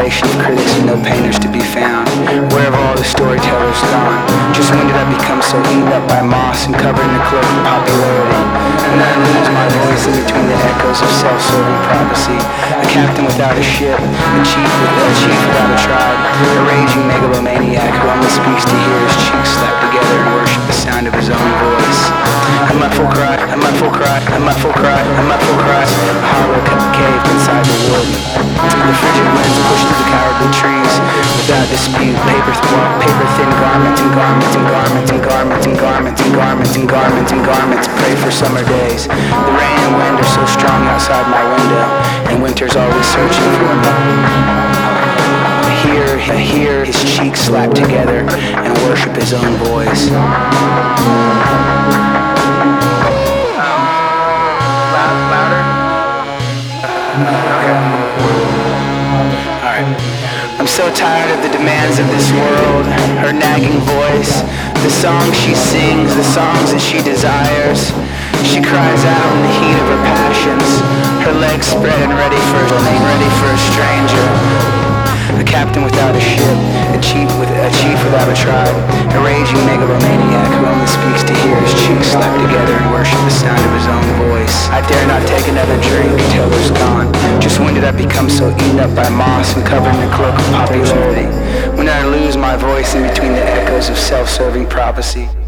generation of critics and no painters to be found. Where have all the storytellers gone? Just when did I become so eaten up by moss and covered in the cloak of popularity? When I lose my voice in between the echoes of self-serving prophecy. A captain without a ship, a chief without a tribe, a raging megalomaniac who only speaks to hear his cheeks slapped together and worship the sound of his own voice. A muffled cry, a muffled cry, a muffled cry, a muffled cry, a hollow cave inside the wood. The frigid winds push through the cowardly trees without dispute. Paper thin garments and garments and garments and garments and garments and garments and garments and garments pray for summer days. The rain and wind are so strong outside my window, and winter's always searching for me. Hear his cheeks slap together and worship his own voice. Louder? Okay. Alright. I'm so tired of the demands of this world, her nagging voice, the songs she sings, the songs that she desires. She cries out in the heat of her passions, her legs spread and ready for a stranger. A captain without a ship, a chief without a tribe, a raging megalomaniac who only speaks to hear his cheeks slap together and worship the sound of his own voice. I dare not take another drink until there's gone. Just when did I become so eaten up by moss and covered in the cloak of popularity? When did I lose my voice in between the echoes of self-serving prophecy?